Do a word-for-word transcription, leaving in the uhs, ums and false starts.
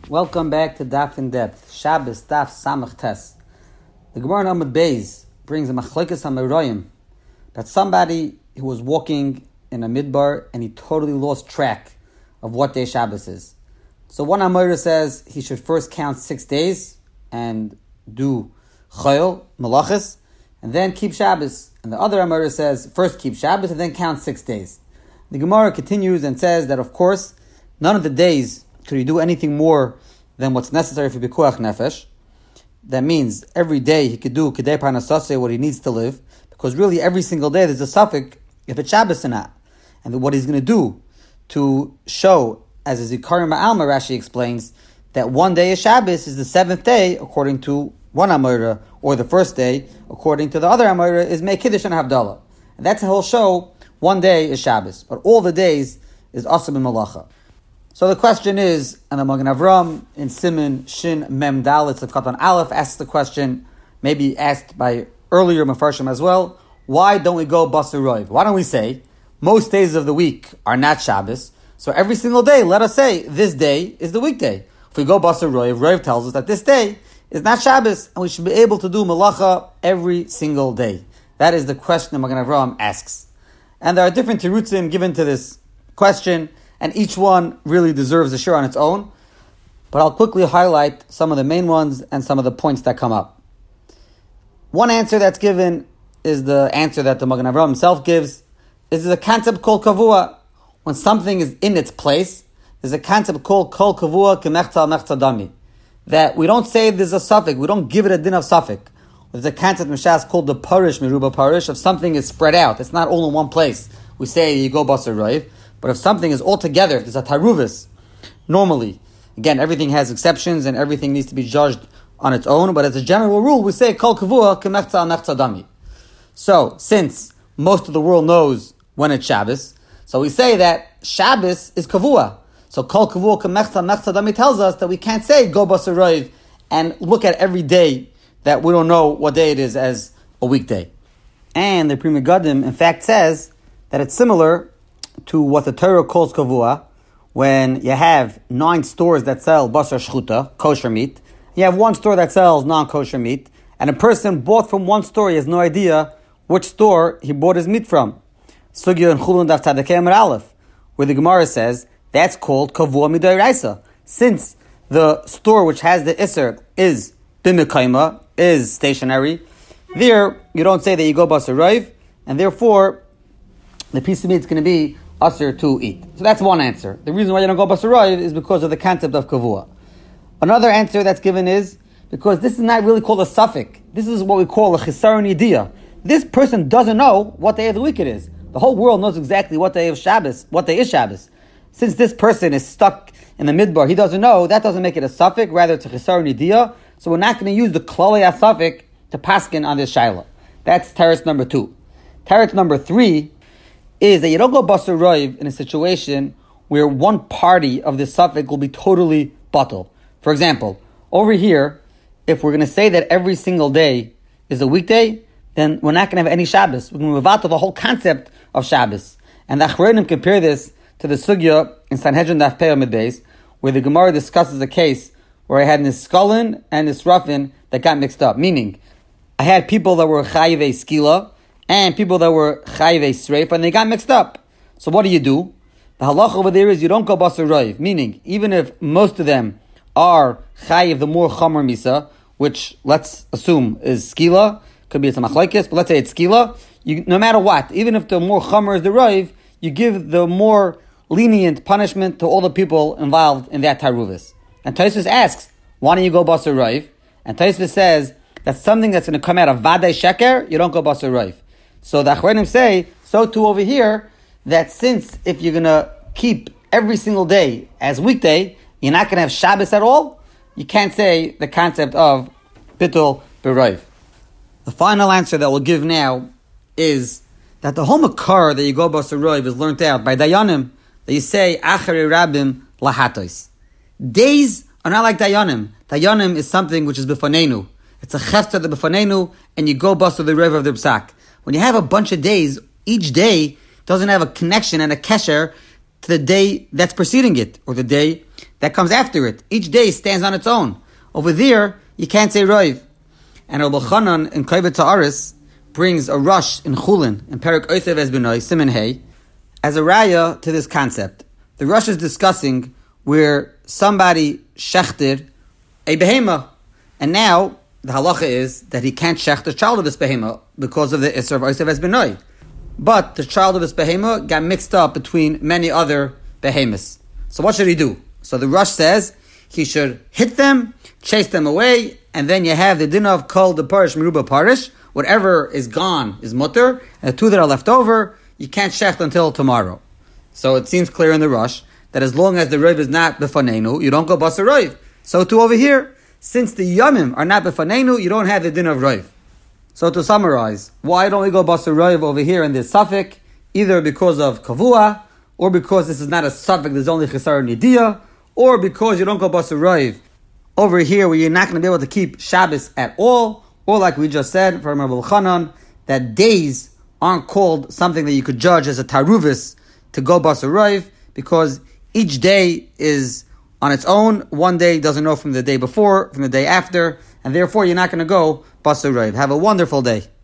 Welcome back to Daf in Depth. Shabbos, Daf Samach Tes. The Gemara in Amud Beis brings a machlokes hameroyim that somebody who was walking in a midbar and he totally lost track of what day Shabbos is. So one Amora says he should first count six days and do chayil, malachas, and then keep Shabbos. And the other Amora says first keep Shabbos and then count six days. The Gemara continues and says that of course none of the days could you do anything more than what's necessary for Bikuach Nefesh. That means every day he could do Kedei Parnasaseh, what he needs to live, because really every single day there's a suffix if it's Shabbos or not. And what he's going to do to show, as a Zikarim Ma'alma, Rashi explains, that one day is Shabbos is the seventh day, according to one Amora, or the first day, according to the other Amora, is Mei Kiddush and Havdalah. And that's the whole show, one day is Shabbos, but all the days is Asab and Malacha. So the question is, and the Magen Avram in Siman Shin Mem Dalet of Katan Aleph asks the question, maybe asked by earlier Mefarshim as well, why don't we go Basar Roiv? Why don't we say, most days of the week are not Shabbos, so every single day, let us say, this day is the weekday. If we go Basar Roiv, Roiv tells us that this day is not Shabbos, and we should be able to do Malacha every single day. That is the question that Magen Avram asks. And there are different terutzim given to this question, and each one really deserves a share on its own. But I'll quickly highlight some of the main ones and some of the points that come up. One answer that's given is the answer that the Magen Avram himself gives. Is a concept called kavua. When something is in its place, there's a concept called kol kavua kemechta mechta dami. That we don't say there's a suffix, we don't give it a din of suffix. There's a concept mishas called the parish, miruba parish, if something is spread out, it's not all in one place. We say you go basar roiv. But if something is all together, there's a taruvis, normally, again, everything has exceptions and everything needs to be judged on its own, but as a general rule, we say, kol kavua kemechta mechta dami. So, since most of the world knows when it's Shabbos, so we say that Shabbos is kavua. So, kol kavua kemechta mechta dami tells us that we can't say, go basar roiv, and look at every day that we don't know what day it is as a weekday. And the Pri Megadim, in fact, says that it's similar to what the Torah calls kavua, when you have nine stores that sell basar shchuta, kosher meat, you have one store that sells non-kosher meat, and a person bought from one store, he has no idea which store he bought his meat from. Sugya and Chulun Daf Tzadikei Amud Aleph, where the Gemara says, that's called kavua midoraisa. Since the store which has the iser is bimikaima, is stationary, there you don't say that you go basar roiv, and therefore the piece of meat is going to be asr to eat. So that's one answer. The reason why you don't go basar roiv is because of the concept of kavua. Another answer that's given is because this is not really called a suffix. This is what we call a chisaron yediyah. This person doesn't know what day of the week it is. The whole world knows exactly what day of Shabbos, what day is Shabbos. Since this person is stuck in the midbar, he doesn't know, that doesn't make it a suffix, rather it's a chisaron yediyah. So we're not going to use the klalei suffix to paskin on this shaila. That's teretz number two. Teretz number three is that you don't go basar roiv in a situation where one party of the suffix will be totally batal. For example, over here, if we're going to say that every single day is a weekday, then we're not going to have any Shabbos. We're going to move out to the whole concept of Shabbos. And the Achronim compare this to the sugya in Sanhedrin Daf Pei Amud Beis, where the Gemara discusses a case where I had Niskalin and Nisrafin that got mixed up. Meaning, I had people that were Chayivei Skila, and people that were Chayivei Sreif, and they got mixed up. So what do you do? The halacha over there is you don't go basar roiv, meaning even if most of them are Chayiv, the more Chomer Misa, which let's assume is Skila, could be it's a machlokes, but let's say it's Skila, you, no matter what, even if the more Chomer is the roiv, you give the more lenient punishment to all the people involved in that taruvis. And Tosfos asks, why don't you go basar roiv? And Tosfos says, that's something that's going to come out of vadei sheker, you don't go basar roiv. So the Achronim say, so too over here, that since if you're going to keep every single day as weekday, you're not going to have Shabbos at all, you can't say the concept of bittul b'roiv. The final answer that we'll give now is that the whole makar that you go basar roiv is learnt out by Dayanim, that you say, acharei rabim lahatos. Days are not like Dayanim. Dayanim is something which is b'fanenu. It's a chefta the b'fanenu, and you go basar the river of the psak. When you have a bunch of days, each day doesn't have a connection and a kesher to the day that's preceding it, or the day that comes after it. Each day stands on its own. Over there, you can't say Roiv. And Rabbi Chanan in Kovet Ta'aris brings a rush in Chulin, in Perek Oisev Es B'noi, Simen Hey, as a raya to this concept. The rush is discussing where somebody shechted a behema, and now the halacha is that he can't shecht the child of this behema because of the Isser of Oisev Es B'noi. But the child of this behema got mixed up between many other behemoths. So what should he do? So the rush says he should hit them, chase them away, and then you have the din of kol the parish meruba parish. Whatever is gone is mutter, and the two that are left over, you can't shecht until tomorrow. So it seems clear in the rush that as long as the roiv is not befanenu, you don't go basar roiv. So too over here, since the yamim are not befanenu, you don't have the din of roiv. So to summarize, why don't we go basar roiv over here in this suffix? Either because of kavua, or because this is not a suffix, there's only chisar nidiyah, or because you don't go basar roiv over here where you're not going to be able to keep Shabbos at all, or like we just said from Rabbi Chanan, that days aren't called something that you could judge as a taruvis to go basar roiv, because each day is on its own. One day doesn't know from the day before, from the day after, and therefore you're not going to go basar roiv. Have a wonderful day.